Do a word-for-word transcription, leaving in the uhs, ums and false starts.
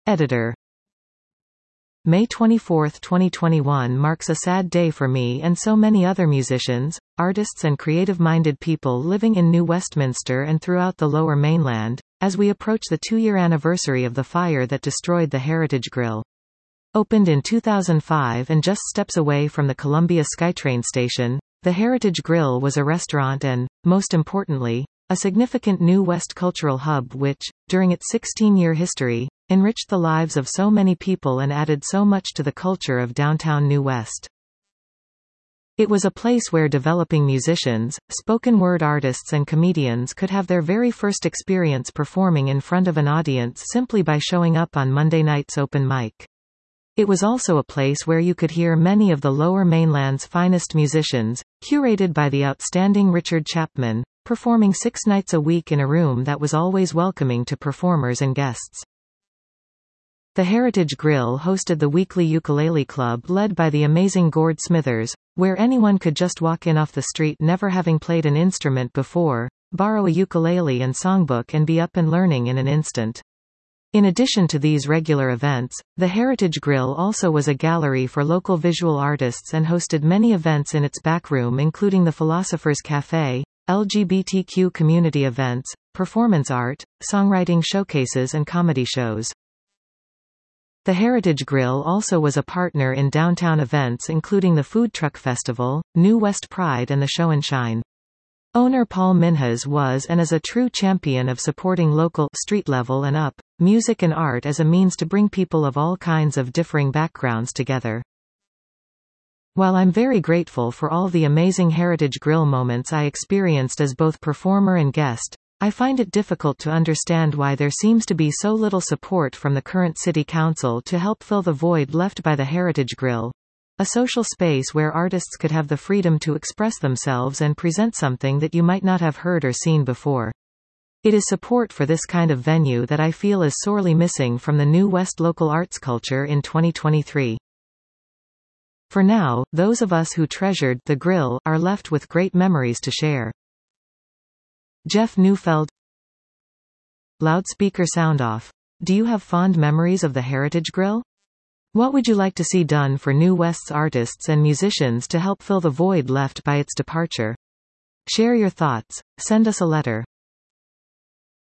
Editor. May twenty-fourth twenty twenty-one marks a sad day for me and so many other musicians, artists and creative-minded people living in New Westminster and throughout the Lower Mainland, as we approach the two-year anniversary of the fire that destroyed the Heritage Grill. Opened in two thousand five and just steps away from the Columbia SkyTrain station, the Heritage Grill was a restaurant and, most importantly, a significant New West cultural hub which, during its sixteen-year history, enriched the lives of so many people and added so much to the culture of downtown New West. It was a place where developing musicians, spoken-word artists and comedians could have their very first experience performing in front of an audience simply by showing up on Monday night's open mic. It was also a place where you could hear many of the Lower Mainland's finest musicians, curated by the outstanding Richard Chapman, performing six nights a week in a room that was always welcoming to performers and guests. The Heritage Grill hosted the weekly ukulele club led by the amazing Gord Smithers, where anyone could just walk in off the street never having played an instrument before, borrow a ukulele and songbook and be up and learning in an instant. In addition to these regular events, the Heritage Grill also was a gallery for local visual artists and hosted many events in its back room including the Philosopher's Cafe, L G B T Q community events, performance art, songwriting showcases and comedy shows. The Heritage Grill also was a partner in downtown events including the Food Truck Festival, New West Pride and the Show and Shine. Owner Paul Minhas was and is a true champion of supporting local, street-level and up, music and art as a means to bring people of all kinds of differing backgrounds together. While I'm very grateful for all the amazing Heritage Grill moments I experienced as both performer and guest, I find it difficult to understand why there seems to be so little support from the current City Council to help fill the void left by the Heritage Grill, a social space where artists could have the freedom to express themselves and present something that you might not have heard or seen before. It is support for this kind of venue that I feel is sorely missing from the New West local arts culture in twenty twenty-three. For now, those of us who treasured the Grill are left with great memories to share. Jeff Neufeld. Loudspeaker sound off. Do you have fond memories of the Heritage Grill? What would you like to see done for New West's artists and musicians to help fill the void left by its departure? Share your thoughts. Send us a letter.